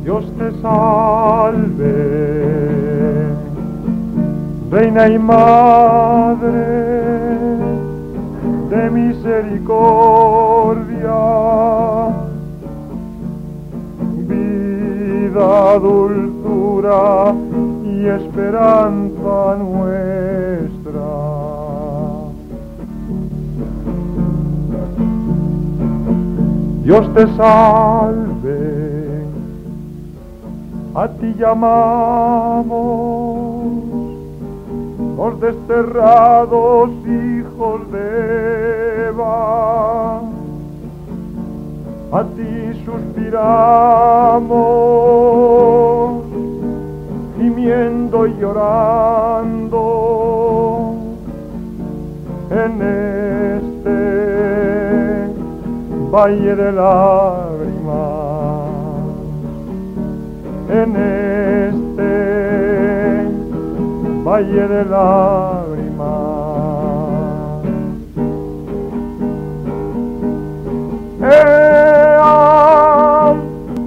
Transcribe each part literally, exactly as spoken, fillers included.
Dios te salve, Reina y Madre de misericordia, vida, dulzura y esperanza nuestra. Dios te salve, a ti llamamos, los desterrados hijos de Eva, a ti suspiramos, gimiendo y llorando en este valle de lágrimas, en este valle de lágrimas. ¡Ea!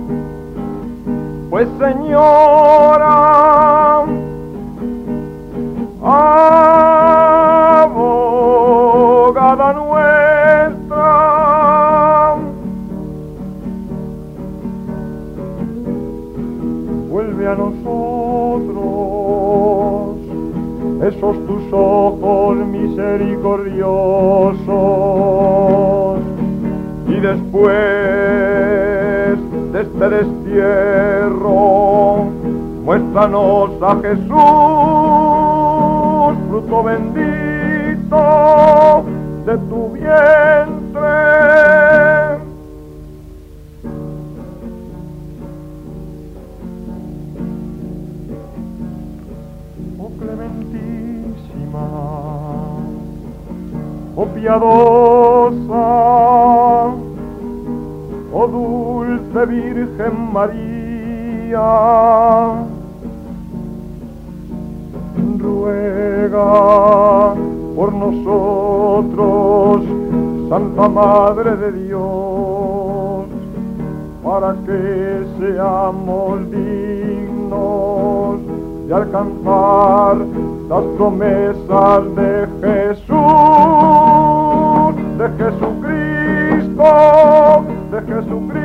Pues Señora, abogada nuestra, vuelve a nosotros esos tus ojos misericordiosos, y después de este destierro muéstranos a Jesús, fruto bendito de tu vientre. Oh clementísima, oh piadosa, oh dulce Virgen María, ruega por nosotros, Santa Madre de Dios, para que seamos dignos de alcanzar las promesas de Jesús, de Jesucristo, de Jesucristo.